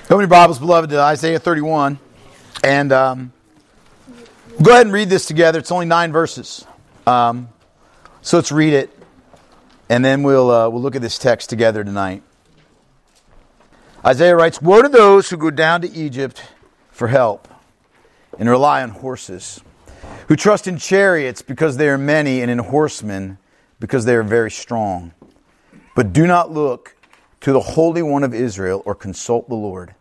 Open your Bibles, beloved, to Isaiah 31. And go ahead and read this together. It's only 9 verses. So let's read it. And then we'll look at this text together tonight. Isaiah writes, "Woe to those who go down to Egypt for help and rely on horses, who trust in chariots because they are many, and in horsemen because they are very strong. But do not look to the Holy One of Israel or consult the Lord.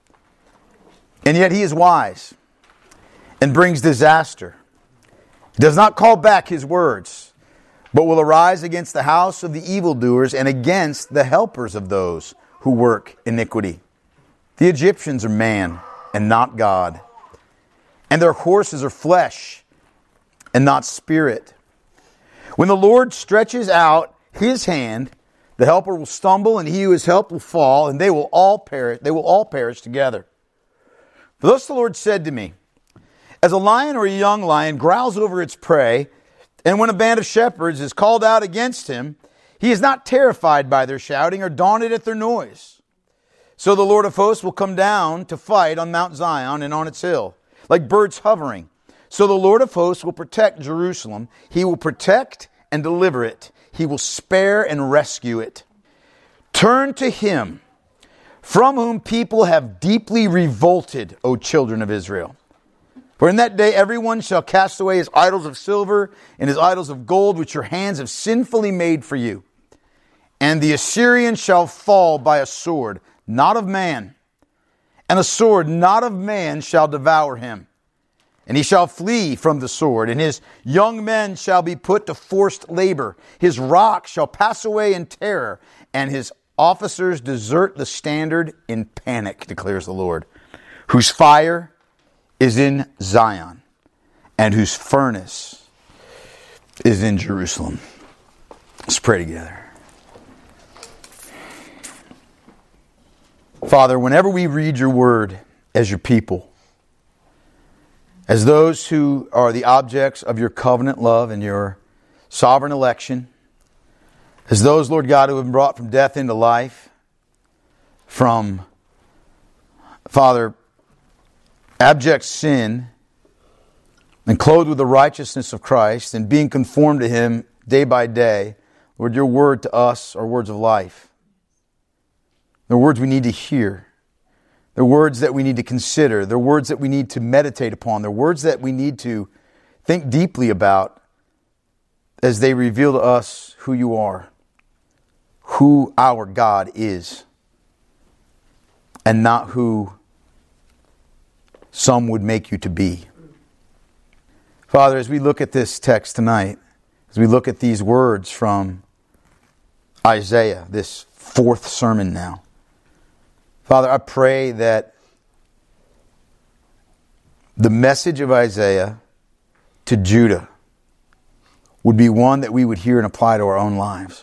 And yet he is wise and brings disaster. He does not call back his words, but will arise against the house of the evildoers and against the helpers of those who work iniquity. The Egyptians are man and not God, and their horses are flesh and not spirit. When the Lord stretches out his hand, the helper will stumble, and he who is helped will fall, and they will all perish together. For thus the Lord said to me, as a lion or a young lion growls over its prey, and when a band of shepherds is called out against him, he is not terrified by their shouting or daunted at their noise. So the Lord of hosts will come down to fight on Mount Zion and on its hill, like birds hovering. So the Lord of hosts will protect Jerusalem. He will protect and deliver it. He will spare and rescue it. Turn to him, from whom people have deeply revolted, O children of Israel. For in that day everyone shall cast away his idols of silver and his idols of gold, which your hands have sinfully made for you. And the Assyrian shall fall by a sword, not of man, and a sword not of man shall devour him. And he shall flee from the sword, and his young men shall be put to forced labor. His rock shall pass away in terror, and his officers desert the standard in panic, declares the Lord, whose fire is in Zion, and whose furnace is in Jerusalem." Let's pray together. Father, whenever we read your word as your people, as those who are the objects of your covenant love and your sovereign election, as those, Lord God, who have been brought from death into life, from, Father, abject sin, and clothed with the righteousness of Christ, and being conformed to him day by day, Lord, your word to us are words of life. They're words we need to hear. They're words that we need to consider. They're words that we need to meditate upon. They're words that we need to think deeply about as they reveal to us who you are, who our God is, and not who some would make you to be. Father, as we look at this text tonight, as we look at these words from Isaiah, this 4th sermon now, Father, I pray that the message of Isaiah to Judah would be one that we would hear and apply to our own lives.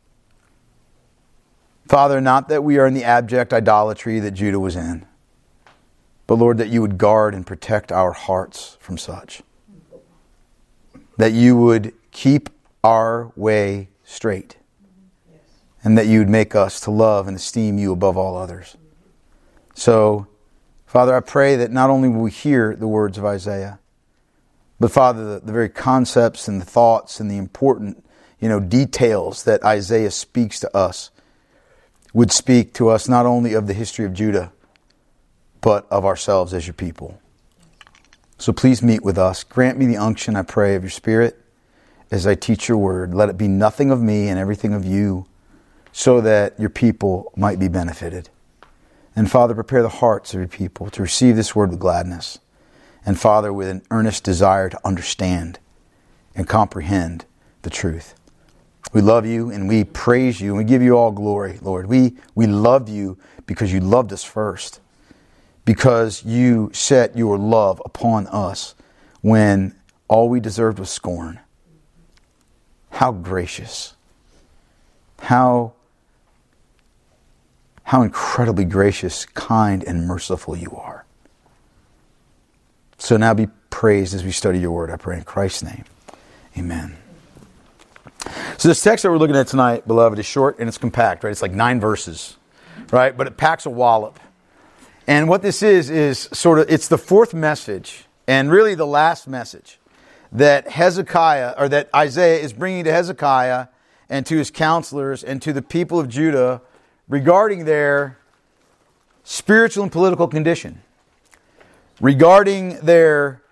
Father, not that we are in the abject idolatry that Judah was in, but Lord, that you would guard and protect our hearts from such. That you would keep our way straight. And that you would make us to love and esteem you above all others. So, Father, I pray that not only will we hear the words of Isaiah, but Father, the very concepts and the thoughts and the important, details that Isaiah speaks to us would speak to us not only of the history of Judah, but of ourselves as your people. So please meet with us. Grant me the unction, I pray, of your Spirit as I teach your word. Let it be nothing of me and everything of you, so that your people might be benefited. And Father, prepare the hearts of your people to receive this word with gladness. And Father, with an earnest desire to understand and comprehend the truth. We love you and we praise you and we give you all glory, Lord. We love you because you loved us first. Because you set your love upon us when all we deserved was scorn. How gracious. How incredibly gracious, kind, and merciful you are. So now be praised as we study your word, I pray in Christ's name. Amen. So this text that we're looking at tonight, beloved, is short and it's compact, right? It's like 9 verses, right? But it packs a wallop. And what this is sort of, it's the fourth message, and really the last message that Hezekiah, or that Isaiah is bringing to Hezekiah and to his counselors and to the people of Judah regarding their spiritual and political condition, regarding their,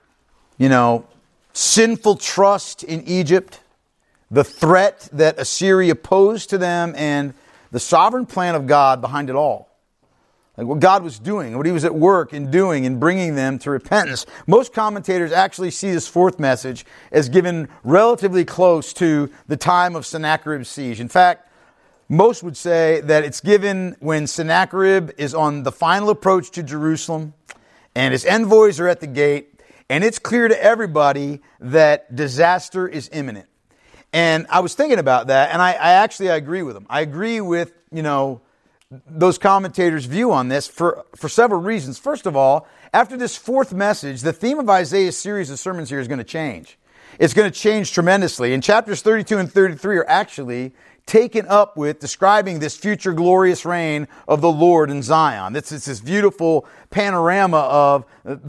sinful trust in Egypt, the threat that Assyria posed to them, and the sovereign plan of God behind it all. Like what God was doing, what He was at work in doing in bringing them to repentance. Most commentators actually see this fourth message as given relatively close to the time of Sennacherib's siege. In fact, most would say that it's given when Sennacherib is on the final approach to Jerusalem and his envoys are at the gate, and it's clear to everybody that disaster is imminent. And I was thinking about that, and I agree with them. I agree with, those commentators' view on this for several reasons. First of all, after this fourth message, the theme of Isaiah's series of sermons here is going to change. It's going to change tremendously. And chapters 32 and 33 are actually taken up with describing this future glorious reign of the Lord in Zion. It's this beautiful panorama of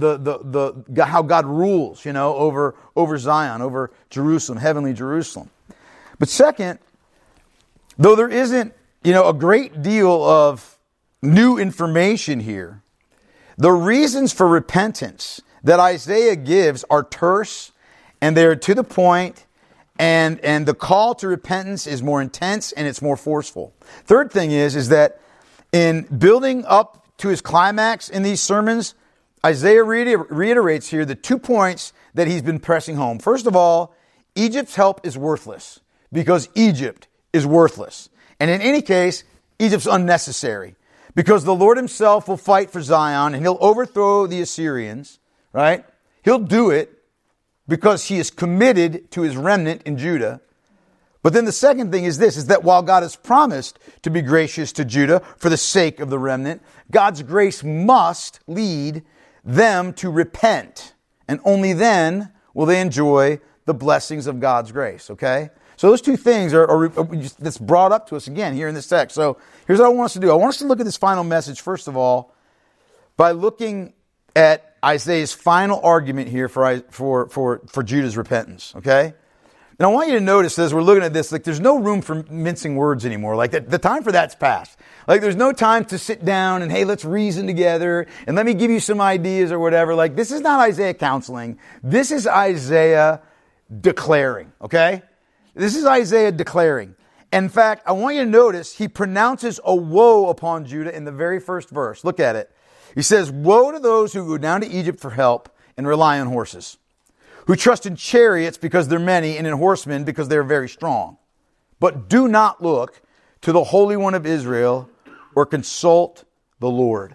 the how God rules, over Zion, over Jerusalem, heavenly Jerusalem. But second, though there isn't, a great deal of new information here, the reasons for repentance that Isaiah gives are terse and they're to the point, and the call to repentance is more intense and it's more forceful. Third thing is that in building up to his climax in these sermons, Isaiah reiterates here the 2 points that he's been pressing home. First of all, Egypt's help is worthless because Egypt is worthless. And in any case, Egypt's unnecessary because the Lord Himself will fight for Zion and He'll overthrow the Assyrians, right? He'll do it because He is committed to His remnant in Judah. But then the second thing is this, is that while God has promised to be gracious to Judah for the sake of the remnant, God's grace must lead them to repent. And only then will they enjoy the blessings of God's grace, okay? So those two things are that's brought up to us again here in this text. So here's what I want us to do. I want us to look at this final message, first of all, by looking at Isaiah's final argument here for Judah's repentance, okay? And I want you to notice as we're looking at this, like there's no room for mincing words anymore. Like the time for that's past. Like there's no time to sit down and, hey, let's reason together and let me give you some ideas or whatever. Like this is not Isaiah counseling. This is Isaiah declaring, okay? This is Isaiah declaring. In fact, I want you to notice he pronounces a woe upon Judah in the very first verse. Look at it. He says, "Woe to those who go down to Egypt for help and rely on horses, who trust in chariots because they're many and in horsemen because they're very strong. But do not look to the Holy One of Israel or consult the Lord."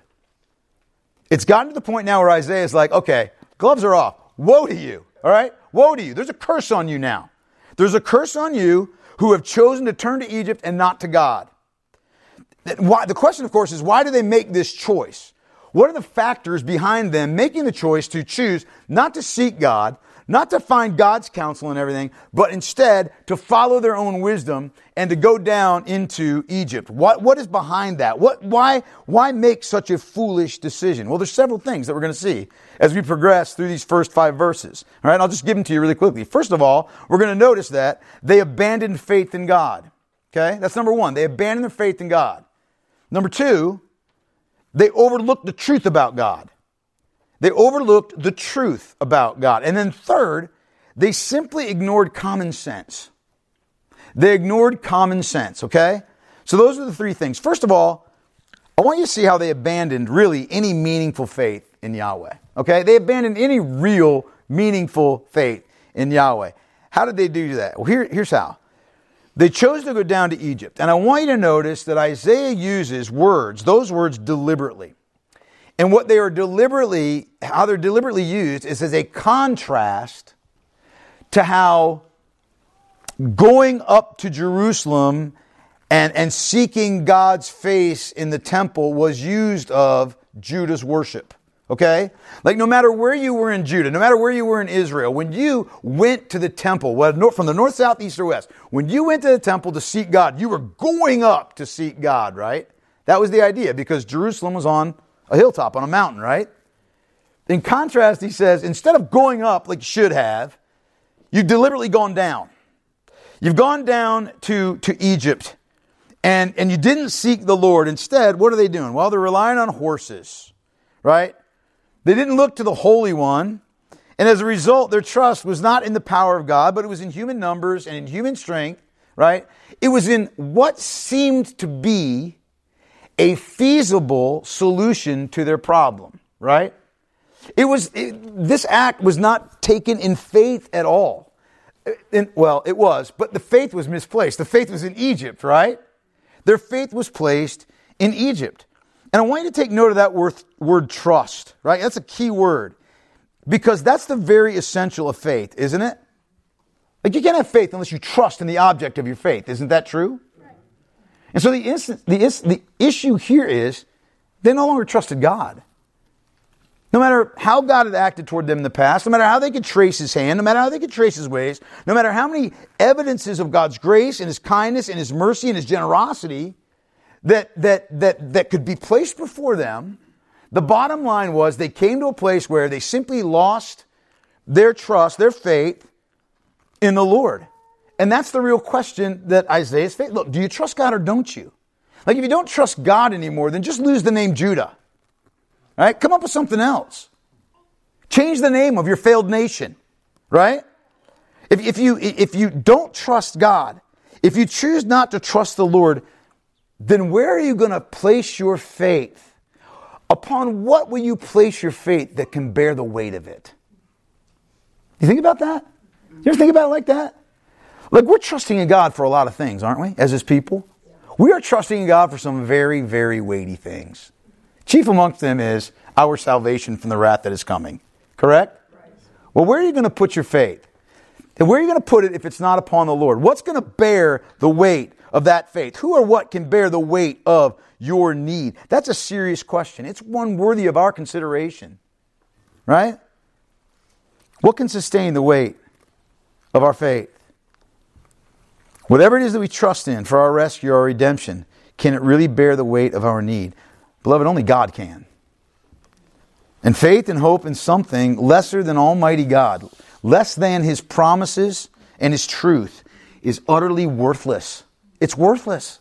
It's gotten to the point now where Isaiah is like, okay, gloves are off. Woe to you. All right? Woe to you. There's a curse on you now. There's a curse on you who have chosen to turn to Egypt and not to God. The question, of course, is why do they make this choice? What are the factors behind them making the choice to choose not to seek God, not to find God's counsel and everything, but instead to follow their own wisdom and to go down into Egypt? What is behind that? Why make such a foolish decision? Well, there's several things that we're going to see as we progress through these first 5 verses. All right, I'll just give them to you really quickly. First of all, we're going to notice that they abandoned faith in God. Okay, that's number one. They abandoned their faith in God. Number 2, they overlooked the truth about God. They overlooked the truth about God. And then third, they simply ignored common sense. They ignored common sense, okay? So those are the 3 things. First of all, I want you to see how they abandoned really any meaningful faith in Yahweh, okay? They abandoned any real meaningful faith in Yahweh. How did they do that? Well, here's how. They chose to go down to Egypt. And I want you to notice that Isaiah uses those words deliberately. And how they're deliberately used is as a contrast to how going up to Jerusalem and seeking God's face in the temple was used of Judah's worship. Okay? Like no matter where you were in Judah, no matter where you were in Israel, when you went to the temple, from the north, south, east, or west, when you went to the temple to seek God, you were going up to seek God, right? That was the idea because Jerusalem was on a hilltop, on a mountain, right? In contrast, he says, instead of going up like you should have, you've deliberately gone down. You've gone down to Egypt, and you didn't seek the Lord. Instead, what are they doing? Well, they're relying on horses, right? They didn't look to the Holy One, and as a result, their trust was not in the power of God, but it was in human numbers and in human strength, right? It was in what seemed to be a feasible solution to their problem, right? This act was not taken in faith at all. It was, but the faith was misplaced. The faith was in Egypt, right? Their faith was placed in Egypt. And I want you to take note of that word trust, right? That's a key word. Because that's the very essential of faith, isn't it? Like, you can't have faith unless you trust in the object of your faith. Isn't that true? And so the issue here is they no longer trusted God. No matter how God had acted toward them in the past, no matter how they could trace His hand, no matter how they could trace His ways, no matter how many evidences of God's grace and His kindness and His mercy and His generosity that could be placed before them, the bottom line was they came to a place where they simply lost their trust, their faith in the Lord. And that's the real question that Isaiah's faced. Look, do you trust God or don't you? Like, if you don't trust God anymore, then just lose the name Judah. Right? Come up with something else. Change the name of your failed nation. Right? If you don't trust God, if you choose not to trust the Lord, then where are you going to place your faith? Upon what will you place your faith that can bear the weight of it? You think about that? You ever think about it like that? Like, we're trusting in God for a lot of things, aren't we, as His people? We are trusting in God for some very, very weighty things. Chief amongst them is our salvation from the wrath that is coming. Correct? Well, where are you going to put your faith? And where are you going to put it if it's not upon the Lord? What's going to bear the weight of that faith? Who or what can bear the weight of your need? That's a serious question. It's one worthy of our consideration. Right? What can sustain the weight of our faith? Whatever it is that we trust in for our rescue, our redemption, can it really bear the weight of our need? Beloved, only God can. And faith and hope in something lesser than Almighty God, less than His promises and His truth, is utterly worthless. It's worthless.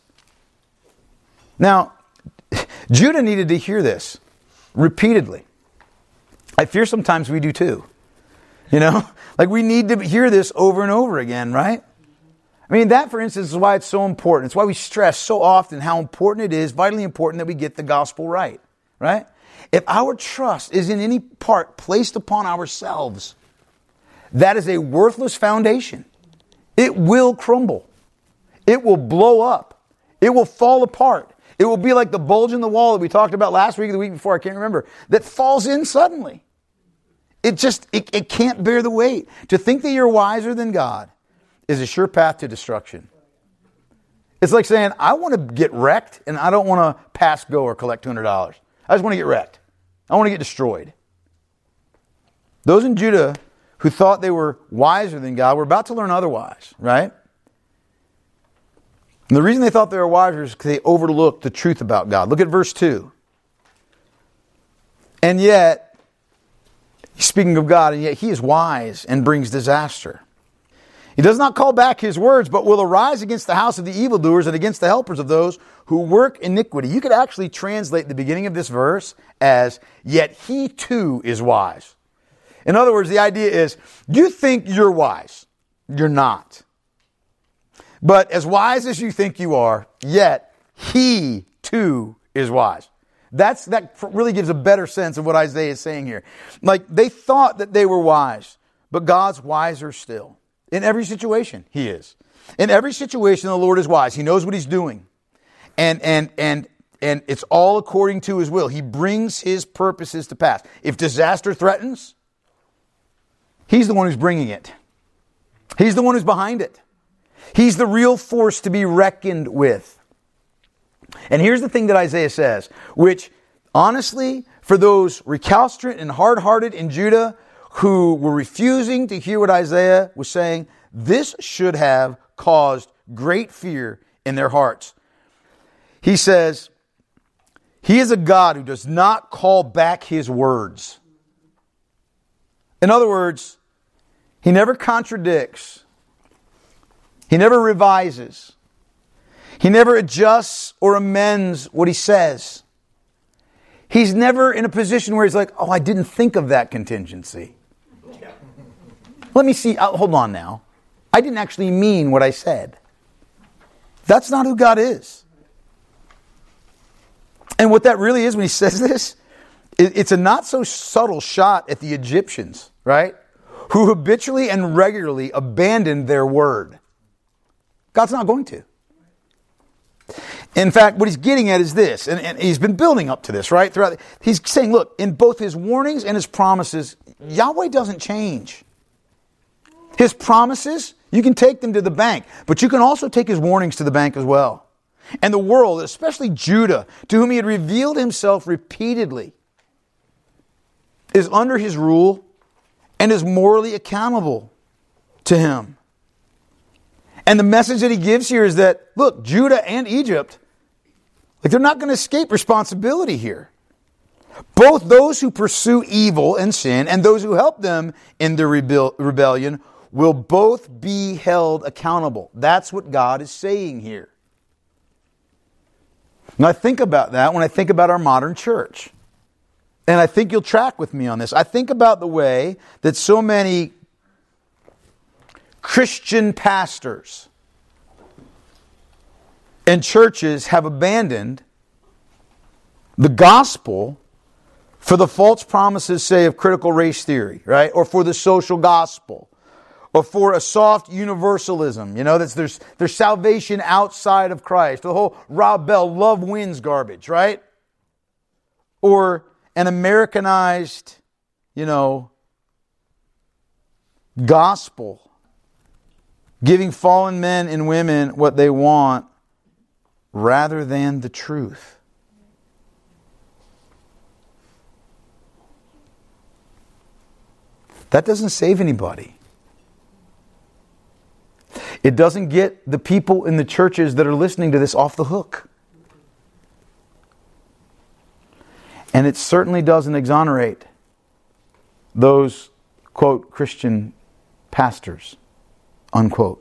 Now, Judah needed to hear this repeatedly. I fear sometimes we do too. You know, like, we need to hear this over and over again, right? I mean, that, for instance, is why it's so important. It's why we stress so often how important it is, vitally important, that we get the gospel right. Right? If our trust is in any part placed upon ourselves, that is a worthless foundation. It will crumble. It will blow up. It will fall apart. It will be like the bulge in the wall that we talked about last week or the week before, I can't remember, that falls in suddenly. It can't bear the weight. To think that you're wiser than God is a sure path to destruction. It's like saying, I want to get wrecked and I don't want to pass go or collect $200. I just want to get wrecked. I want to get destroyed. Those in Judah who thought they were wiser than God were about to learn otherwise, right? And the reason they thought they were wiser is because they overlooked the truth about God. Look at verse 2. And yet, speaking of God, and yet He is wise and brings disaster. He does not call back His words, but will arise against the house of the evildoers and against the helpers of those who work iniquity. You could actually translate the beginning of this verse as, yet He too is wise. In other words, the idea is, you think you're wise. You're not. But as wise as you think you are, yet He too is wise. That really gives a better sense of what Isaiah is saying here. Like, they thought that they were wise, but God's wiser still. In every situation, He is. In every situation, the Lord is wise. He knows what He's doing. And it's all according to His will. He brings His purposes to pass. If disaster threatens, He's the one who's bringing it. He's the one who's behind it. He's the real force to be reckoned with. And here's the thing that Isaiah says, which honestly, for those recalcitrant and hard-hearted in Judah who were refusing to hear what Isaiah was saying, this should have caused great fear in their hearts. He says, He is a God who does not call back His words. In other words, He never contradicts. He never revises. He never adjusts or amends what He says. He's never in a position where He's like, oh, I didn't think of that contingency. Let me see. Hold on now. I didn't actually mean what I said. That's not who God is. And what that really is when He says this, it's a not so subtle shot at the Egyptians, right? Who habitually and regularly abandoned their word. God's not going to. In fact, what He's getting at is this, and He's been building up to this, right? He's saying, look, in both His warnings and His promises, Yahweh doesn't change. His promises, you can take them to the bank, but you can also take His warnings to the bank as well. And the world, especially Judah, to whom He had revealed Himself repeatedly, is under His rule and is morally accountable to Him. And the message that He gives here is that, look, Judah and Egypt, they're not going to escape responsibility here. Both those who pursue evil and sin and those who help them in their rebellion will both be held accountable. That's what God is saying here. And I think about that when I think about our modern church. And I think you'll track with me on this. I think about the way that so many Christian pastors and churches have abandoned the gospel for the false promises, say, of critical race theory, right? Or for the social gospel. Or for a soft universalism. You know, there's salvation outside of Christ. The whole Rob Bell, love wins garbage, right? Or an Americanized, gospel. Giving fallen men and women what they want rather than the truth. That doesn't save anybody. It doesn't get the people in the churches that are listening to this off the hook. And it certainly doesn't exonerate those, quote, Christian pastors, unquote.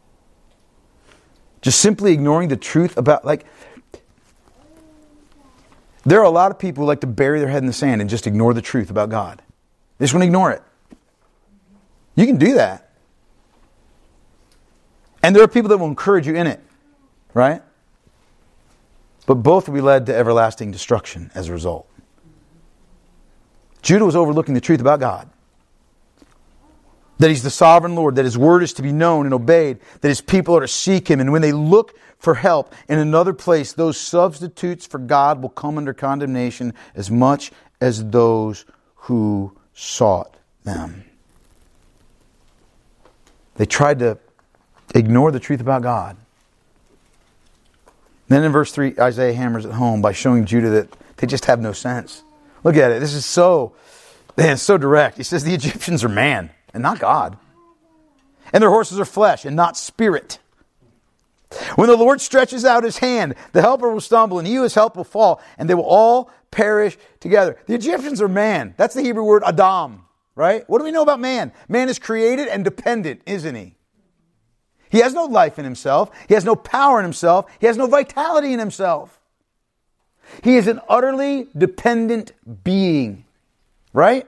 Just simply ignoring the truth about, there are a lot of people who like to bury their head in the sand and just ignore the truth about God. They just want to ignore it. You can do that. And there are people that will encourage you in it, right? But both will be led to everlasting destruction as a result. Judah was overlooking the truth about God. That He's the sovereign Lord, that His word is to be known and obeyed, that His people are to seek Him. And when they look for help in another place, those substitutes for God will come under condemnation as much as those who sought them. They tried to ignore the truth about God. Then in verse 3, Isaiah hammers it home by showing Judah that they just have no sense. Look at it. This is so direct. He says the Egyptians are man and not God. And their horses are flesh and not spirit. When the Lord stretches out His hand, the helper will stumble and he who is helped will fall, and they will all perish together. The Egyptians are man. That's the Hebrew word Adam, right? What do we know about man? Man is created and dependent, isn't he? He has no life in himself. He has no power in himself. He has no vitality in himself. He is an utterly dependent being. Right?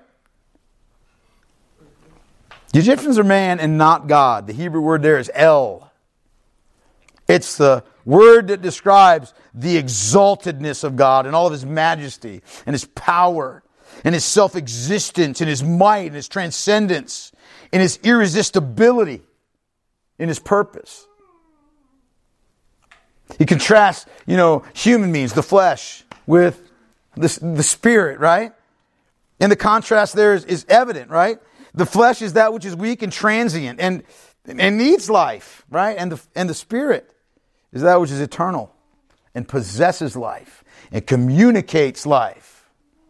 The Egyptians are man and not God. The Hebrew word there is El. It's the word that describes the exaltedness of God and all of His majesty and His power and His self-existence and His might and His transcendence and His irresistibility. In His purpose. He contrasts, human beings, the flesh, with the spirit, right? And the contrast there is evident, right? The flesh is that which is weak and transient and needs life, right? And the spirit is that which is eternal and possesses life and communicates life.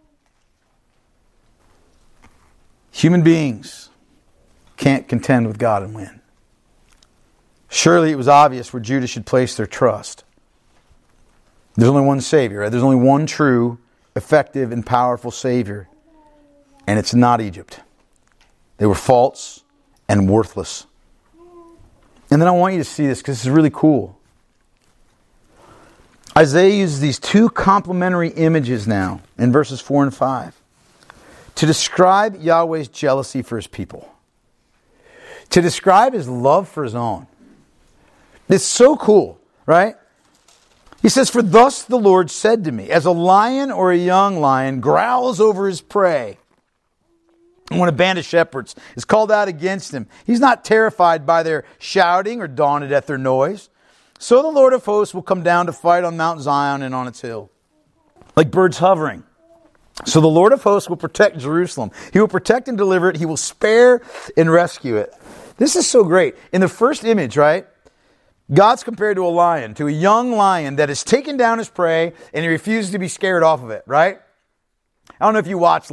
Human beings can't contend with God and win. Surely it was obvious where Judah should place their trust. There's only one Savior, right? There's only one true, effective, and powerful Savior. And it's not Egypt. They were false and worthless. And then I want you to see this because this is really cool. Isaiah uses these two complementary images now in verses 4 and 5 to describe Yahweh's jealousy for His people. To describe His love for His own. It's so cool, right? He says, "For thus the Lord said to me, as a lion or a young lion growls over his prey, and when a band of shepherds is called out against him, he's not terrified by their shouting or daunted at their noise. So the Lord of hosts will come down to fight on Mount Zion and on its hill, like birds hovering. So the Lord of hosts will protect Jerusalem. He will protect and deliver it. He will spare and rescue it." This is so great. In the first image, right, God's compared to a lion, to a young lion that has taken down his prey and he refuses to be scared off of it, right? I don't know if you watch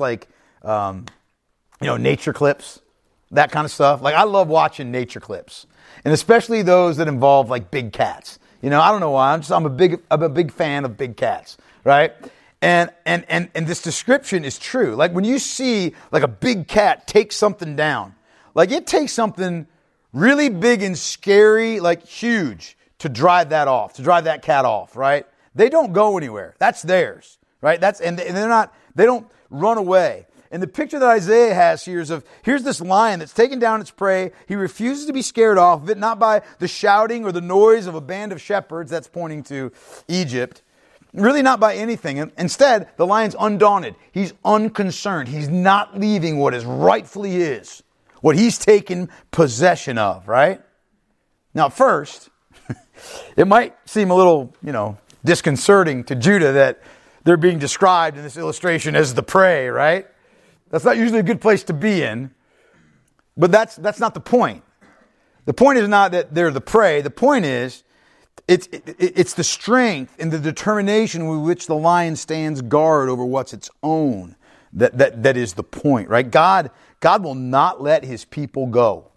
nature clips, that kind of stuff. Like, I love watching nature clips. And especially those that involve like big cats. I don't know why. I'm a big fan of big cats, right? And this description is true. Like when you see like a big cat take something down, like it takes something really big and scary, like huge, to drive that cat off, right? They don't go anywhere. That's theirs, right? They don't run away. And the picture that Isaiah has here is here's this lion that's taken down its prey. He refuses to be scared off of it, not by the shouting or the noise of a band of shepherds. That's pointing to Egypt. Really not by anything. Instead, the lion's undaunted. He's unconcerned. He's not leaving what is rightfully his, what he's taken possession of, right? Now, at first, it might seem a little, disconcerting to Judah that they're being described in this illustration as the prey, right? That's not usually a good place to be in. But that's not the point. The point is not that they're the prey. The point is it's the strength and the determination with which the lion stands guard over what's its own that is the point, right? God will not let His people go.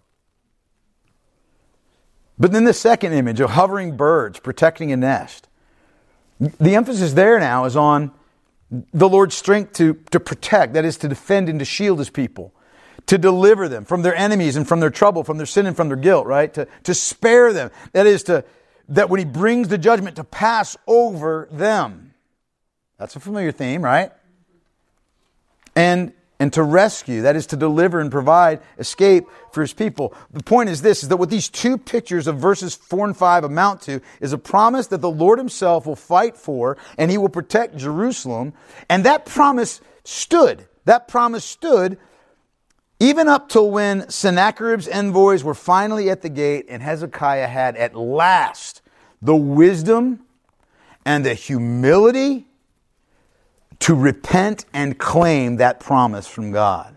But then the second image of hovering birds protecting a nest. The emphasis there now is on the Lord's strength to protect, that is to defend and to shield His people, to deliver them from their enemies and from their trouble, from their sin and from their guilt, right? To spare them, that is that when He brings the judgment, to pass over them. That's a familiar theme, right? And to rescue, that is to deliver and provide escape for His people. The point is this, is that what these two pictures of verses 4 and 5 amount to is a promise that the Lord Himself will fight for and He will protect Jerusalem. And that promise stood. That promise stood even up till when Sennacherib's envoys were finally at the gate and Hezekiah had at last the wisdom and the humility to repent and claim that promise from God.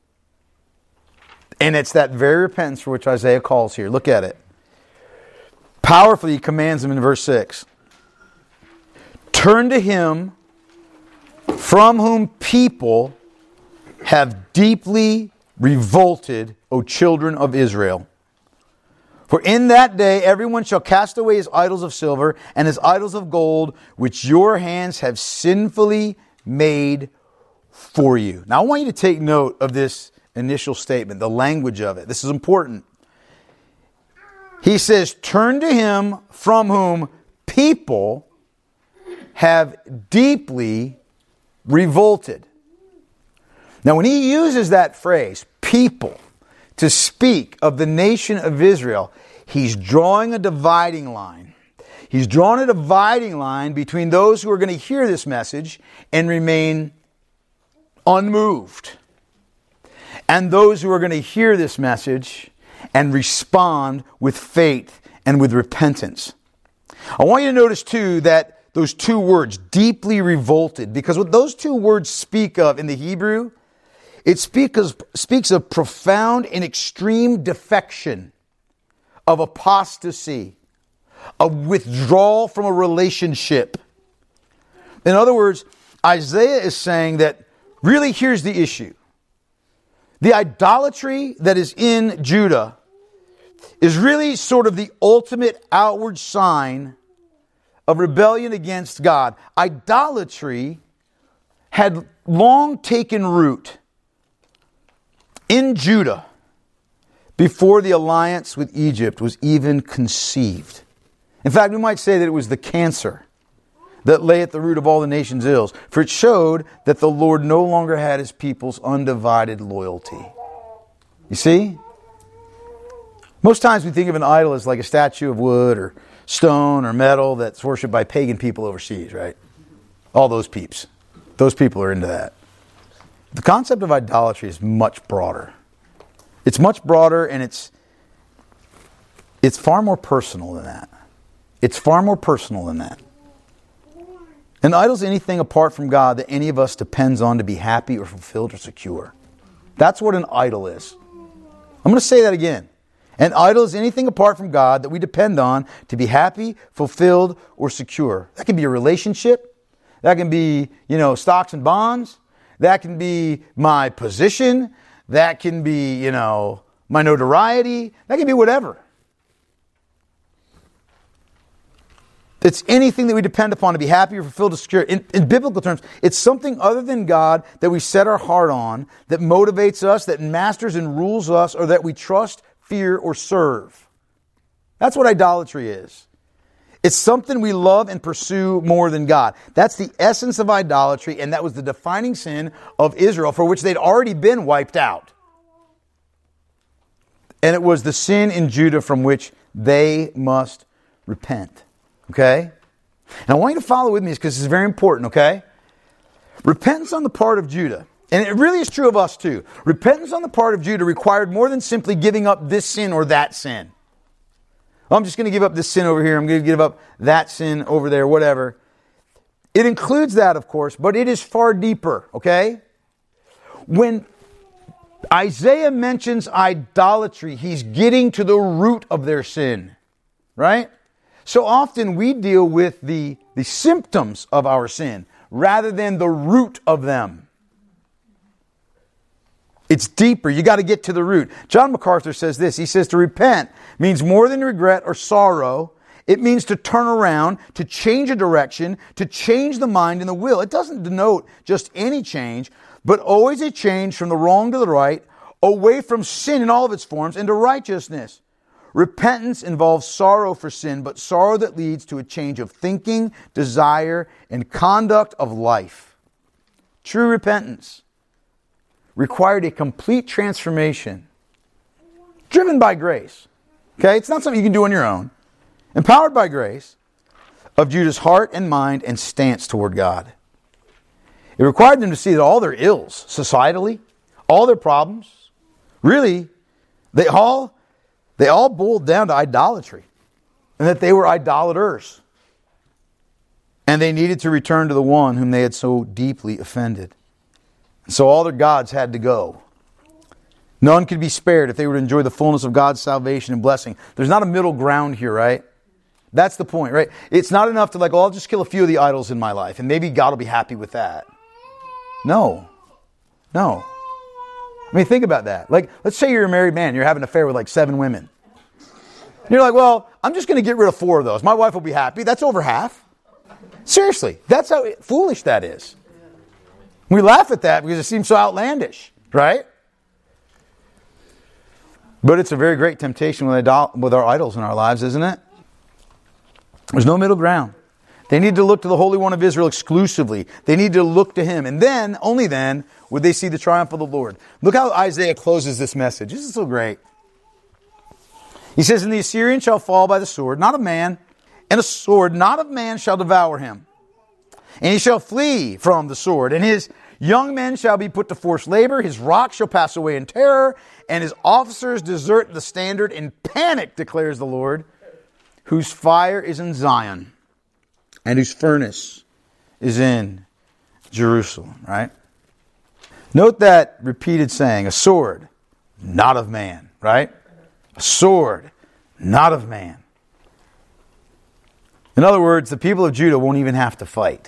And it's that very repentance for which Isaiah calls here. Look at it. Powerfully he commands them in verse 6. "Turn to Him from whom people have deeply revolted, O children of Israel. For in that day everyone shall cast away his idols of silver and his idols of gold, which your hands have sinfully made for you." Now I want you to take note of this initial statement, the language of it. This is important. He says, "Turn to Him from whom people have deeply revolted." Now when he uses that phrase, people, to speak of the nation of Israel, he's drawing a dividing line. He's drawn a dividing line between those who are going to hear this message and remain unmoved, and those who are going to hear this message and respond with faith and with repentance. I want you to notice too that those two words, deeply revolted, because what those two words speak of in the Hebrew, it speaks of profound and extreme defection, of apostasy, of withdrawal from a relationship. In other words, Isaiah is saying that really here's the issue. The idolatry that is in Judah is really sort of the ultimate outward sign of rebellion against God. Idolatry had long taken root in Judah before the alliance with Egypt was even conceived. In fact, we might say that it was the cancer that lay at the root of all the nation's ills, for it showed that the Lord no longer had his people's undivided loyalty. You see? Most times we think of an idol as like a statue of wood or stone or metal that's worshipped by pagan people overseas, right? All those peeps. Those people are into that. The concept of idolatry is much broader. It's much broader, and it's far more personal than that. It's far more personal than that. An idol is anything apart from God that any of us depends on to be happy or fulfilled or secure. That's what an idol is. I'm going to say that again. An idol is anything apart from God that we depend on to be happy, fulfilled, or secure. That can be a relationship. That can be, stocks and bonds. That can be my position. That can be, my notoriety. That can be whatever. It's anything that we depend upon to be happy or fulfilled or secure. In biblical terms, it's something other than God that we set our heart on, that motivates us, that masters and rules us, or that we trust, fear, or serve. That's what idolatry is. It's something we love and pursue more than God. That's the essence of idolatry, and that was the defining sin of Israel, for which they'd already been wiped out. And it was the sin in Judah from which they must repent. Okay? And I want you to follow with me because this is very important, okay? Repentance on the part of Judah, and it really is true of us too. Repentance on the part of Judah required more than simply giving up this sin or that sin. I'm just going to give up this sin over here. I'm going to give up that sin over there, whatever. It includes that, of course, but it is far deeper, okay? When Isaiah mentions idolatry, he's getting to the root of their sin, right? So often we deal with the symptoms of our sin rather than the root of them. It's deeper. You got to get to the root. John MacArthur says this. He says to repent means more than regret or sorrow. It means to turn around, to change a direction, to change the mind and the will. It doesn't denote just any change, but always a change from the wrong to the right, away from sin in all of its forms, into righteousness. Repentance involves sorrow for sin, but sorrow that leads to a change of thinking, desire, and conduct of life. True repentance required a complete transformation, driven by grace. Okay, it's not something you can do on your own. Empowered by grace, of Judah's heart and mind and stance toward God. It required them to see that all their ills, societally, all their problems, really, they all boiled down to idolatry, and that they were idolaters. And they needed to return to the one whom they had so deeply offended. So all their gods had to go. None could be spared if they were to enjoy the fullness of God's salvation and blessing. There's not a middle ground here, right? That's the point, right? It's not enough to I'll just kill a few of the idols in my life, and maybe God will be happy with that. No. I mean, think about that. Let's say you're a married man. You're having an affair with 7 women. You're like, well, I'm just going to get rid of 4 of those. My wife will be happy. That's over half. Seriously, that's how foolish that is. We laugh at that because it seems so outlandish, right? But it's a very great temptation with our idols in our lives, isn't it? There's no middle ground. They need to look to the Holy One of Israel exclusively. They need to look to Him. And then, only then, would they see the triumph of the Lord. Look how Isaiah closes this message. This is so great. He says, and the Assyrian shall fall by the sword, not of man, and a sword not of man shall devour him. And he shall flee from the sword, and his young men shall be put to forced labor, his rock shall pass away in terror, and his officers desert the standard in panic, declares the Lord, whose fire is in Zion, and whose furnace is in Jerusalem, right? Note that repeated saying, a sword, not of man, right? A sword, not of man. In other words, the people of Judah won't even have to fight.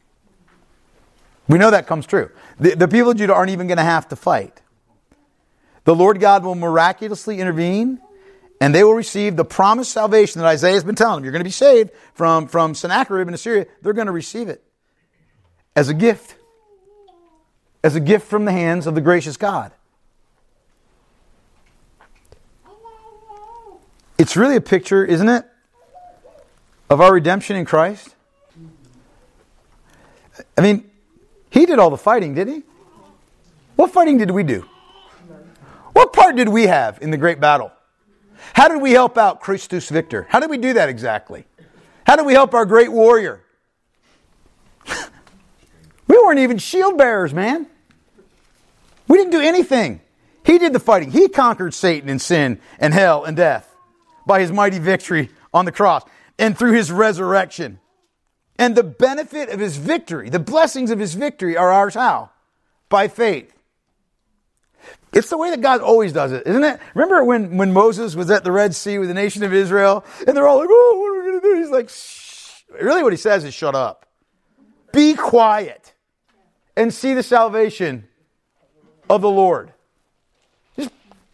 We know that comes true. The people of Judah aren't even going to have to fight. The Lord God will miraculously intervene, And they will receive the promised salvation that Isaiah has been telling them. You're going to be saved from Sennacherib in Assyria. They're going to receive it as a gift. As a gift from the hands of the gracious God. It's really a picture, isn't it, of our redemption in Christ? I mean, He did all the fighting, didn't He? What fighting did we do? What part did we have in the great battle? How did we help out Christus Victor? How did we do that exactly? How did we help our great warrior? We weren't even shield bearers, man. We didn't do anything. He did the fighting. He conquered Satan and sin and hell and death by His mighty victory on the cross and through His resurrection. And the benefit of His victory, the blessings of His victory are ours how? By faith. It's the way that God always does it, isn't it? Remember when Moses was at the Red Sea with the nation of Israel and they're all like, oh, what are we going to do? He's like, shh. Really what He says is shut up. Be quiet and see the salvation of the Lord. Just,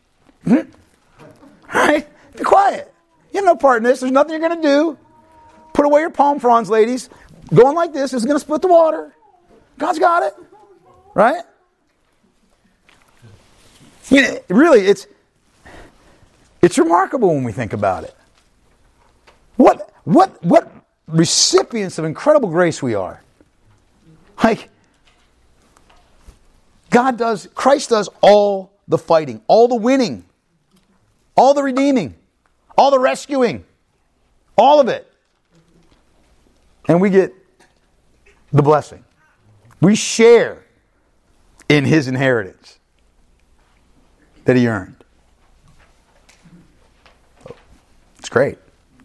right? Be quiet. You have no part in this. There's nothing you're going to do. Put away your palm fronds, ladies. Going like this is going to split the water. God's got it. Right? You know, really, it's remarkable when we think about it. What recipients of incredible grace we are. Like, Christ does all the fighting, all the winning, all the redeeming, all the rescuing, all of it. And we get the blessing. We share in His inheritance that He earned. It's great.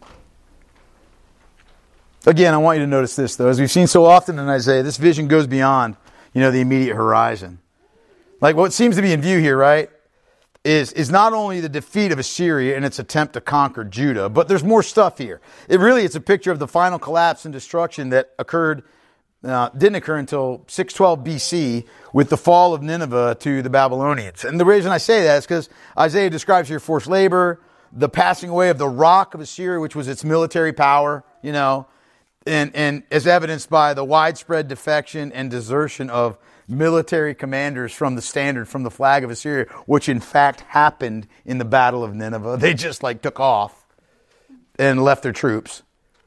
Again, I want you to notice this, though. As we've seen so often in Isaiah, this vision goes beyond, the immediate horizon. Like what seems to be in view here, right, is not only the defeat of Assyria and its attempt to conquer Judah, but there's more stuff here. It's a picture of the final collapse and destruction that didn't occur until 612 BC with the fall of Nineveh to the Babylonians. And the reason I say that is because Isaiah describes here forced labor, the passing away of the rock of Assyria, which was its military power, and as evidenced by the widespread defection and desertion of military commanders from the flag of Assyria, which in fact happened in the Battle of Nineveh. They just took off and left their troops.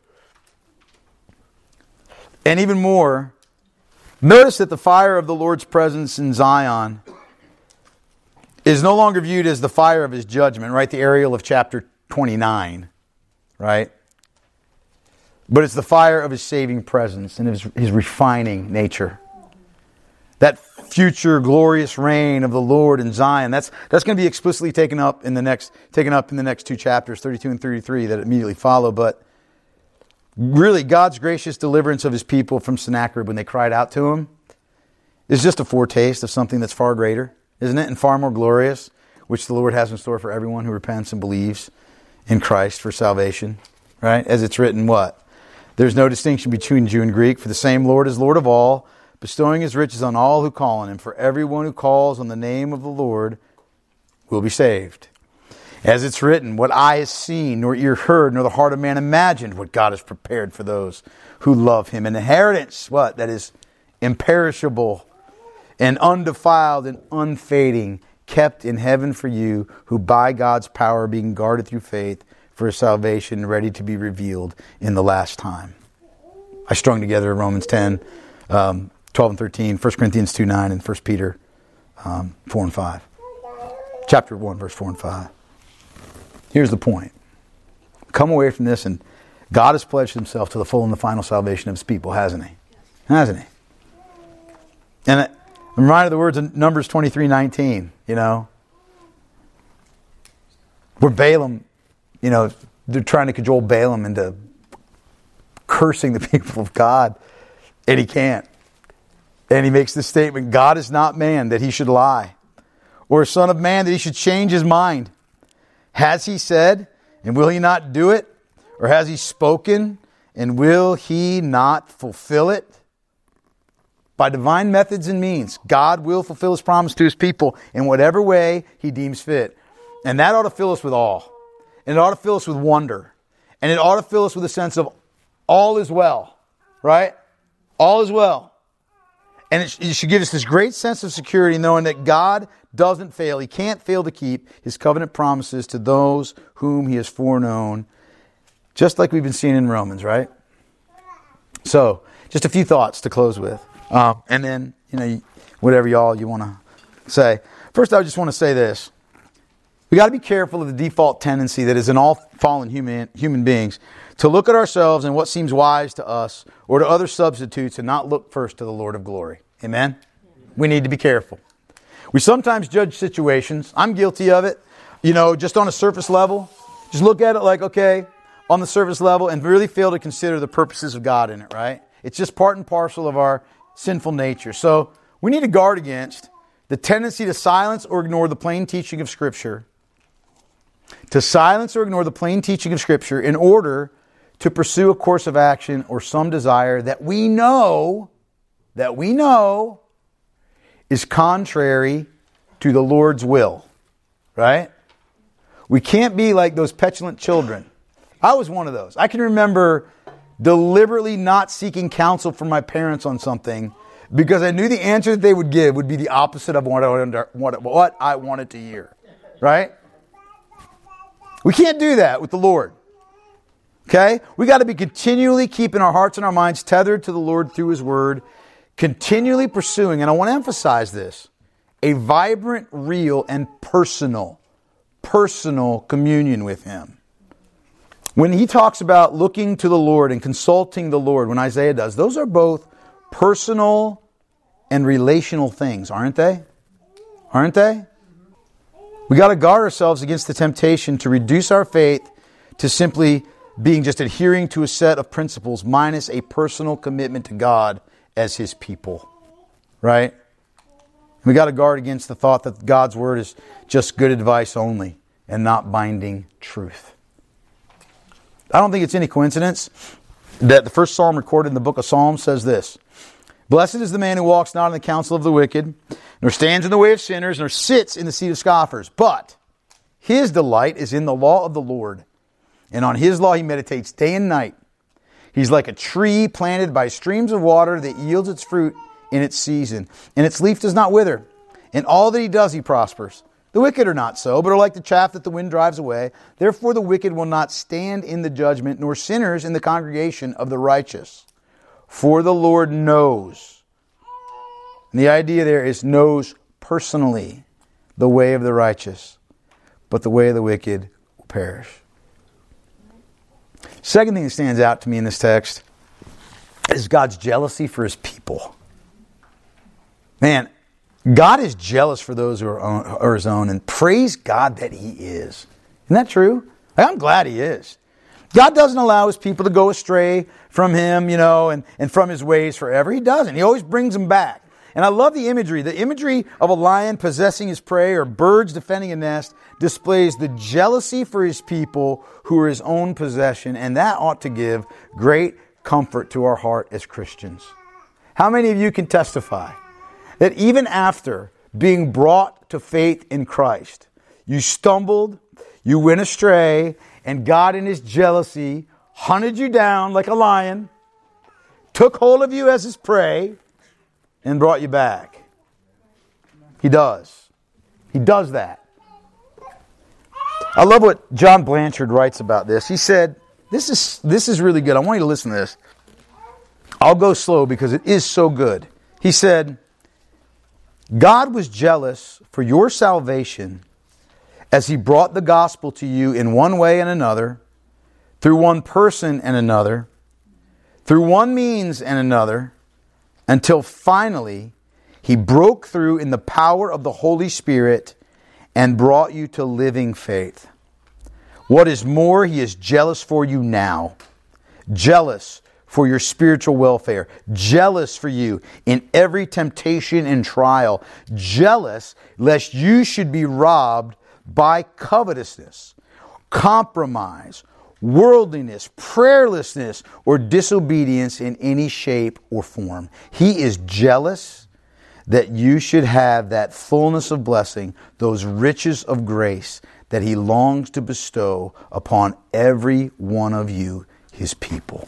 And even more, notice that the fire of the Lord's presence in Zion is no longer viewed as the fire of His judgment, right? The Ariel of chapter 29, right? But it's the fire of His saving presence and His refining nature. That future glorious reign of the Lord in Zion, that's going to be explicitly taken up in the next two chapters, 32 and 33, that immediately follow. But really, God's gracious deliverance of His people from Sennacherib when they cried out to Him is just a foretaste of something that's far greater, isn't it? And far more glorious, which the Lord has in store for everyone who repents and believes in Christ for salvation. Right? As it's written, what? There's no distinction between Jew and Greek, for the same Lord is Lord of all, bestowing His riches on all who call on Him. For everyone who calls on the name of the Lord will be saved. As it's written, what eye has seen, nor ear heard, nor the heart of man imagined, what God has prepared for those who love Him. An inheritance, what? That is imperishable and undefiled and unfading, kept in heaven for you, who by God's power being guarded through faith for a salvation ready to be revealed in the last time. I strung together Romans 10, 12 and 13, 1 Corinthians 2, 9, and 1 Peter 4 and 5. Chapter 1, verse 4 and 5. Here's the point. Come away from this, and God has pledged Himself to the full and the final salvation of His people, hasn't He? Hasn't He? And I'm reminded of the words in Numbers 23:19, where Balaam, they're trying to cajole Balaam into cursing the people of God, and he can't. And he makes this statement, God is not man that He should lie, or a son of man that He should change His mind. Has He said, and will He not do it? Or has He spoken, and will He not fulfill it? By divine methods and means, God will fulfill His promise to His people in whatever way He deems fit. And that ought to fill us with awe. and it ought to fill us with wonder. And it ought to fill us with a sense of all is well, right? All is well. And it should give us this great sense of security knowing that God doesn't fail. He can't fail to keep His covenant promises to those whom He has foreknown, just like we've been seeing in Romans, right? So, just a few thoughts to close with. And then, whatever you want to say. First, I just want to say this. We got to be careful of the default tendency that is in all fallen human beings to look at ourselves and what seems wise to us or to other substitutes and not look first to the Lord of glory. Amen? We need to be careful. We sometimes judge situations. I'm guilty of it. Just on a surface level. Just look at it like, okay, on the surface level and really fail to consider the purposes of God in it, right? It's just part and parcel of our sinful nature. So we need to guard against the tendency to silence or ignore the plain teaching of Scripture. To silence or ignore the plain teaching of Scripture in order to pursue a course of action or some desire that we know is contrary to the Lord's will. Right? We can't be like those petulant children. I was one of those. I can remember deliberately not seeking counsel from my parents on something because I knew the answer that they would give would be the opposite of what I wanted to hear. Right? We can't do that with the Lord. Okay? We got to be continually keeping our hearts and our minds tethered to the Lord through His Word, continually pursuing, and I want to emphasize this, a vibrant, real, and personal communion with Him. When he talks about looking to the Lord and consulting the Lord, when Isaiah does, those are both personal and relational things, aren't they? Aren't they? We got to guard ourselves against the temptation to reduce our faith to simply being just adhering to a set of principles minus a personal commitment to God as His people. Right? We got to guard against the thought that God's Word is just good advice only and not binding truth. I don't think it's any coincidence that the first psalm recorded in the book of Psalms says this: "Blessed is the man who walks not in the counsel of the wicked, nor stands in the way of sinners, nor sits in the seat of scoffers. But his delight is in the law of the Lord, and on His law he meditates day and night. He's like a tree planted by streams of water that yields its fruit in its season, and its leaf does not wither. In all that he does he prospers. The wicked are not so, but are like the chaff that the wind drives away. Therefore the wicked will not stand in the judgment, nor sinners in the congregation of the righteous. For the Lord knows." And the idea there is knows personally the way of the righteous, but the way of the wicked will perish. Second thing that stands out to me in this text is God's jealousy for His people. Man, God is jealous for those who are His own, and praise God that He is. Isn't that true? I'm glad He is. God doesn't allow His people to go astray from Him, and from His ways forever. He doesn't. He always brings them back. And I love the imagery of a lion possessing his prey or birds defending a nest displays the jealousy for His people who are His own possession, and that ought to give great comfort to our heart as Christians. How many of you can testify that even after being brought to faith in Christ, you stumbled, you went astray, and God in His jealousy hunted you down like a lion, took hold of you as His prey, and brought you back? He does. He does that. I love what John Blanchard writes about this. He said, this is really good. I want you to listen to this. I'll go slow because it is so good. He said, "God was jealous for your salvation as He brought the gospel to you in one way and another, through one person and another, through one means and another, until finally He broke through in the power of the Holy Spirit and brought you to living faith. What is more, He is jealous for you now, jealous for your spiritual welfare, jealous for you in every temptation and trial, jealous lest you should be robbed by covetousness, compromise, worldliness, prayerlessness, or disobedience in any shape or form. He is jealous that you should have that fullness of blessing, those riches of grace that he longs to bestow upon every one of you, his people.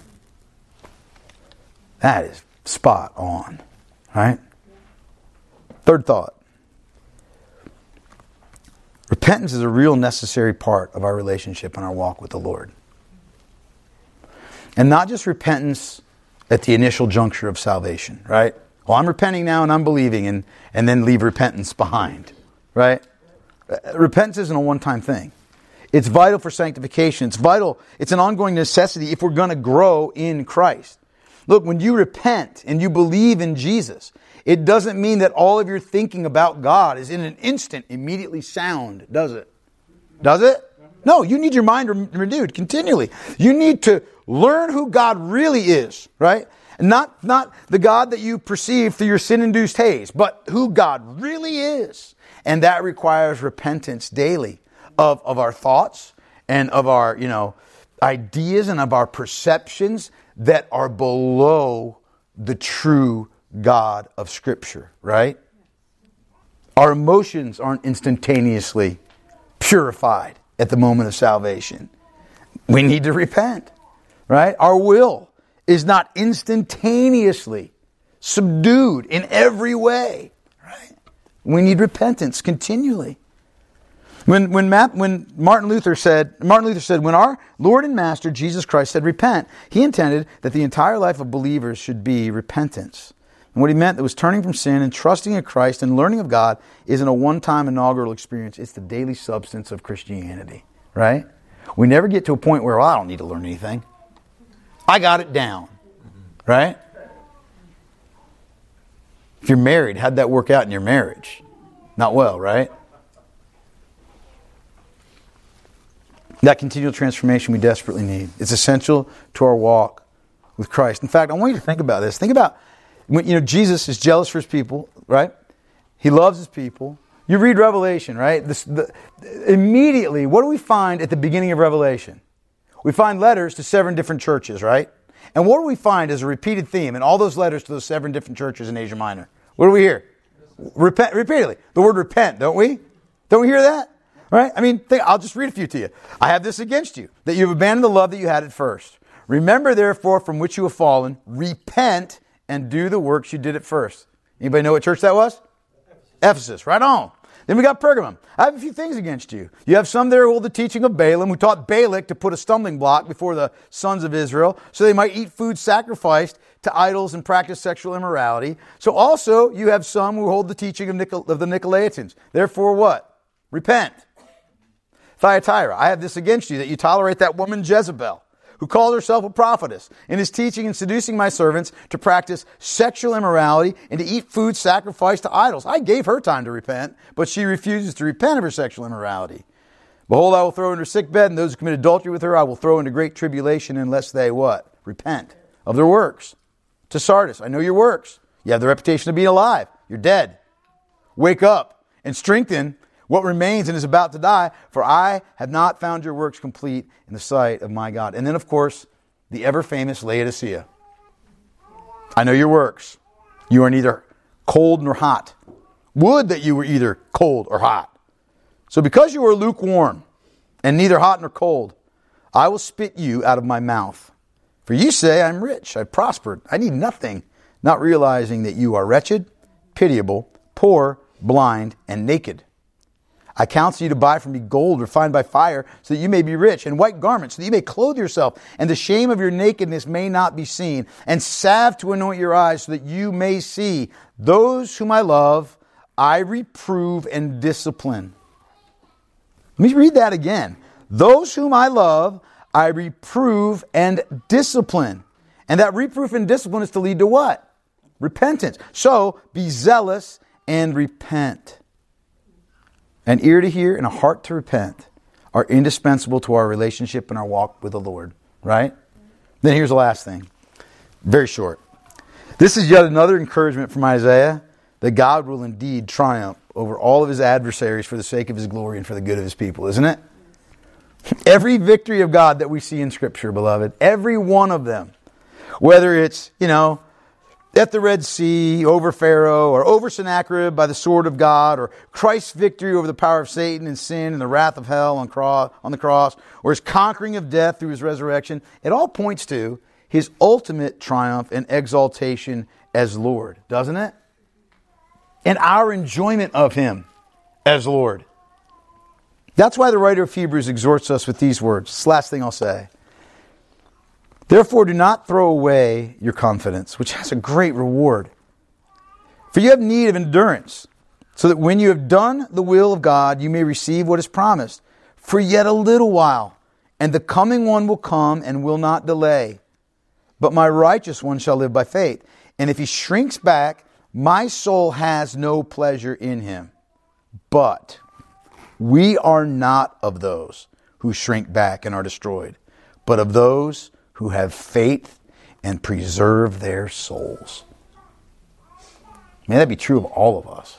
That is spot on, right? Third thought. Repentance is a real necessary part of our relationship and our walk with the Lord. And not just repentance at the initial juncture of salvation, right? Well, I'm repenting now and I'm believing, and then leave repentance behind, right? Repentance isn't a one-time thing. It's vital for sanctification. It's vital. It's an ongoing necessity if we're going to grow in Christ. Look, when you repent and you believe in Jesus, it doesn't mean that all of your thinking about God is in an instant immediately sound, does it? Does it? No, you need your mind renewed continually. You need to learn who God really is, right? Not the God that you perceive through your sin-induced haze, but who God really is. And that requires repentance daily of our thoughts and of our, ideas and of our perceptions that are below the true God of Scripture, right? Our emotions aren't instantaneously purified at the moment of salvation. We need to repent, right? Our will is not instantaneously subdued in every way, right? We need repentance continually. When Martin Luther said, when our Lord and Master Jesus Christ said repent, he intended that the entire life of believers should be repentance. And what he meant was turning from sin and trusting in Christ and learning of God isn't a one-time inaugural experience. It's the daily substance of Christianity, right? We never get to a point where, I don't need to learn anything. I got it down, right? If you're married, how'd that work out in your marriage? Not well, right? That continual transformation we desperately need. It's essential to our walk with Christ. In fact, I want you to think about this. Think about when Jesus is jealous for his people, right? He loves his people. You read Revelation, right? Immediately, what do we find at the beginning of Revelation? We find letters to 7 different churches, right? And what do we find as a repeated theme in all those letters to those 7 different churches in Asia Minor? What do we hear? Repent, repeatedly. The word repent, don't we? Don't we hear that? Right? I'll just read a few to you. I have this against you, that you have abandoned the love that you had at first. Remember, therefore, from which you have fallen, repent and do the works you did at first. Anybody know what church that was? Ephesus. Right on. Then we got Pergamum. I have a few things against you. You have some there who hold the teaching of Balaam, who taught Balak to put a stumbling block before the sons of Israel, so they might eat food sacrificed to idols and practice sexual immorality. So also you have some who hold the teaching of the Nicolaitans. Therefore what? Repent. Thyatira, I have this against you, that you tolerate that woman Jezebel, who called herself a prophetess, and is teaching and seducing my servants to practice sexual immorality and to eat food sacrificed to idols. I gave her time to repent, but she refuses to repent of her sexual immorality. Behold, I will throw her into her sick bed, and those who commit adultery with her I will throw into great tribulation unless they what? Repent of their works. To Sardis, I know your works. You have the reputation of being alive. You're dead. Wake up and strengthen what remains and is about to die, for I have not found your works complete in the sight of my God. And then, of course, the ever-famous Laodicea. I know your works. You are neither cold nor hot. Would that you were either cold or hot. So because you are lukewarm and neither hot nor cold, I will spit you out of my mouth. For you say, I'm rich, I've prospered, I need nothing, not realizing that you are wretched, pitiable, poor, blind, and naked. I counsel you to buy from me gold refined by fire, so that you may be rich, and white garments, so that you may clothe yourself, and the shame of your nakedness may not be seen, and salve to anoint your eyes, so that you may see. Those whom I love, I reprove and discipline. Let me read that again. Those whom I love, I reprove and discipline. And that reproof and discipline is to lead to what? Repentance. So, be zealous and repent. An ear to hear and a heart to repent are indispensable to our relationship and our walk with the Lord. Right? Then here's the last thing. Very short. This is yet another encouragement from Isaiah that God will indeed triumph over all of his adversaries for the sake of his glory and for the good of his people, isn't it? Every victory of God that we see in Scripture, beloved, every one of them, whether it's, at the Red Sea, over Pharaoh, or over Sennacherib by the sword of God, or Christ's victory over the power of Satan and sin and the wrath of hell on the cross, or his conquering of death through his resurrection, it all points to his ultimate triumph and exaltation as Lord, doesn't it? And our enjoyment of him as Lord. That's why the writer of Hebrews exhorts us with these words. It's the last thing I'll say. Therefore, do not throw away your confidence, which has a great reward. For you have need of endurance, so that when you have done the will of God, you may receive what is promised. For yet a little while, and the coming one will come and will not delay. But my righteous one shall live by faith. And if he shrinks back, my soul has no pleasure in him. But we are not of those who shrink back and are destroyed, but of those who have faith and preserve their souls. May that be true of all of us.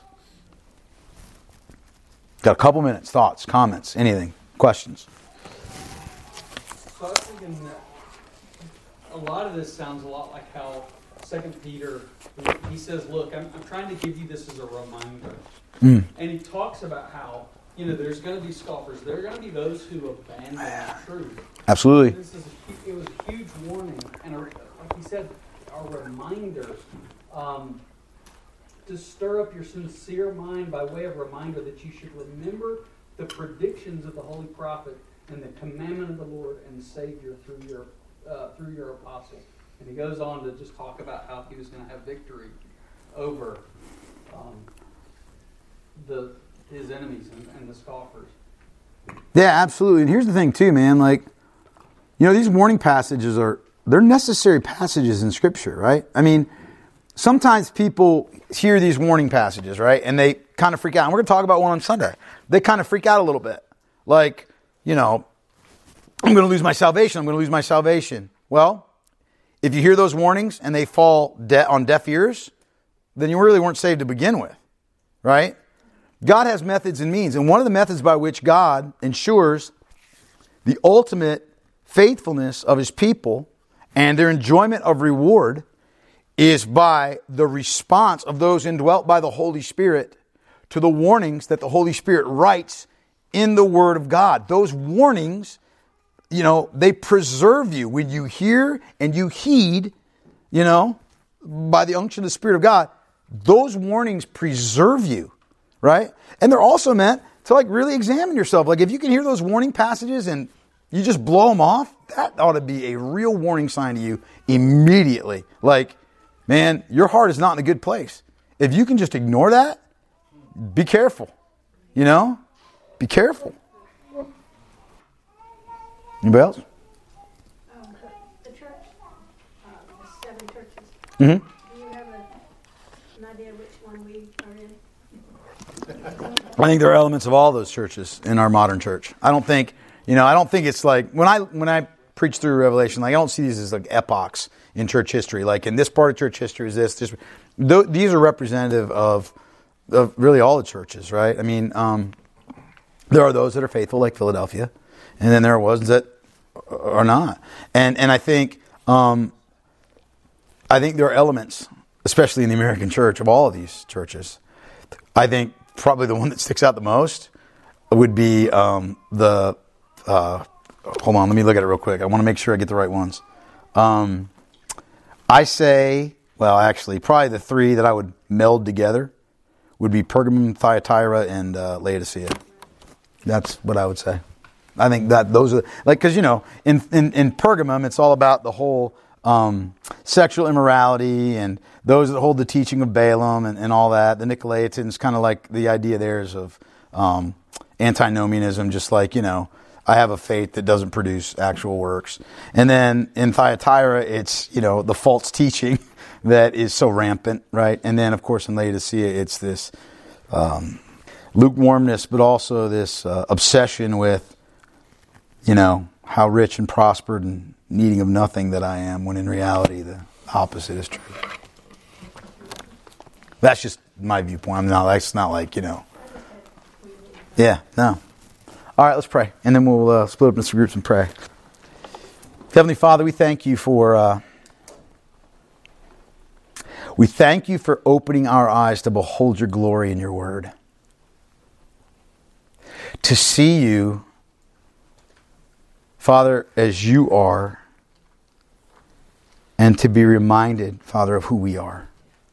Got a couple minutes. Thoughts, comments, anything, questions? So I was thinking that a lot of this sounds a lot like how 2 Peter, he says, look, I'm trying to give you this as a reminder. And he talks about how, there's going to be scoffers. There are going to be those who abandon the truth. Absolutely. It was a huge warning, and like he said, a reminder to stir up your sincere mind by way of reminder that you should remember the predictions of the Holy Prophet and the commandment of the Lord and Savior through your apostle. And he goes on to just talk about how he was going to have victory over his enemies and the scoffers. Yeah, absolutely. And here's the thing too, man. These warning passages they're necessary passages in Scripture, right? I mean, sometimes people hear these warning passages, right? And they kind of freak out. And we're going to talk about one on Sunday. They kind of freak out a little bit. I'm going to lose my salvation. I'm going to lose my salvation. Well, if you hear those warnings and they fall on deaf ears, then you really weren't saved to begin with, right? God has methods and means. And one of the methods by which God ensures the ultimate faithfulness of his people and their enjoyment of reward is by the response of those indwelt by the Holy Spirit to the warnings that the Holy Spirit writes in the Word of God. Those warnings, they preserve you. When you hear and you heed, by the unction of the Spirit of God, those warnings preserve you, right? And they're also meant to really examine yourself. If you can hear those warning passages and you just blow them off, that ought to be a real warning sign to you immediately. Man, your heart is not in a good place. If you can just ignore that, be careful. Be careful. Anybody else? The church, the 7 churches. Mm-hmm. Do you have an idea which one we are in? I think there are elements of all those churches in our modern church. I don't think it's like when I preach through Revelation, I don't see these as epochs in church history. In this part of church history is this. These are representative of really all the churches, right? I mean, there are those that are faithful, like Philadelphia, and then there are ones that are not. And I think there are elements, especially in the American church, of all of these churches. I think probably the one that sticks out the most would be hold on, let me look at it real quick. I want to make sure I get the right ones. I say, probably the 3 that I would meld together would be Pergamum, Thyatira, and Laodicea. That's what I would say. I think that those are because in Pergamum it's all about the whole sexual immorality and those that hold the teaching of Balaam and all that. The Nicolaitans, kind of the idea there is of antinomianism, just I have a faith that doesn't produce actual works. And then in Thyatira, it's, the false teaching that is so rampant, right? And then, of course, in Laodicea, it's this lukewarmness, but also this obsession with, how rich and prospered and needing of nothing that I am, when in reality, the opposite is true. That's just my viewpoint. That's not yeah, no. All right, let's pray, and then we'll split up into some groups and pray. Heavenly Father, we thank you for We thank you for opening our eyes to behold your glory in your word. To see you, Father, as you are, and to be reminded, Father, of who we are.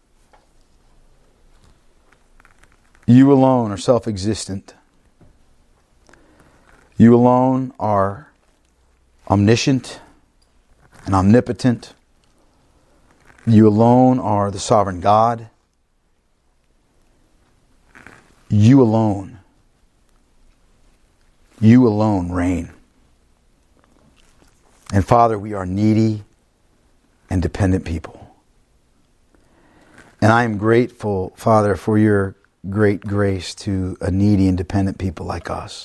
You alone are self-existent. You alone are omniscient and omnipotent. You alone are the sovereign God. You alone reign. And Father, we are needy and dependent people. And I am grateful, Father, for your great grace to a needy and dependent people like us.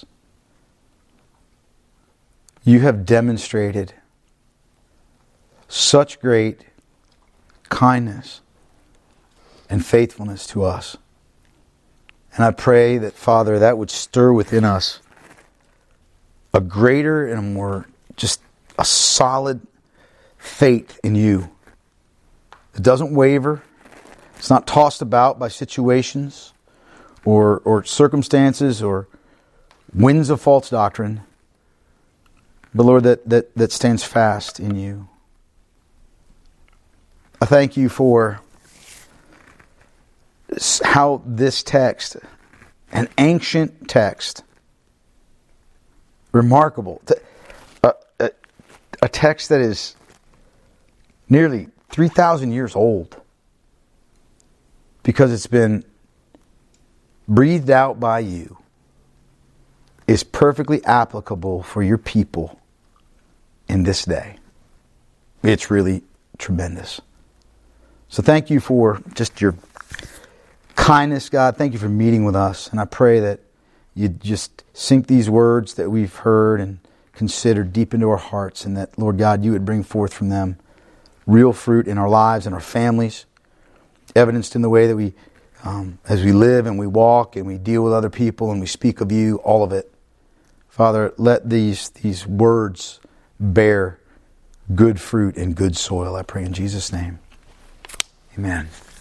You have demonstrated such great kindness and faithfulness to us. And I pray that, Father, that would stir within us a greater and a more just a solid faith in you. It doesn't waver. It's not tossed about by situations or circumstances or winds of false doctrine. But Lord, that stands fast in you. I thank you for how this text, an ancient text, remarkable, a text that is nearly 3,000 years old, because it's been breathed out by you, is perfectly applicable for your people in this day. It's really tremendous. So thank you for just your kindness, God. Thank you for meeting with us. And I pray that you just sink these words that we've heard and considered deep into our hearts, and that, Lord God, you would bring forth from them real fruit in our lives and our families, evidenced in the way that we, as we live and we walk and we deal with other people and we speak of you, all of it. Father, let these words bear good fruit and good soil, I pray in Jesus' name. Amen.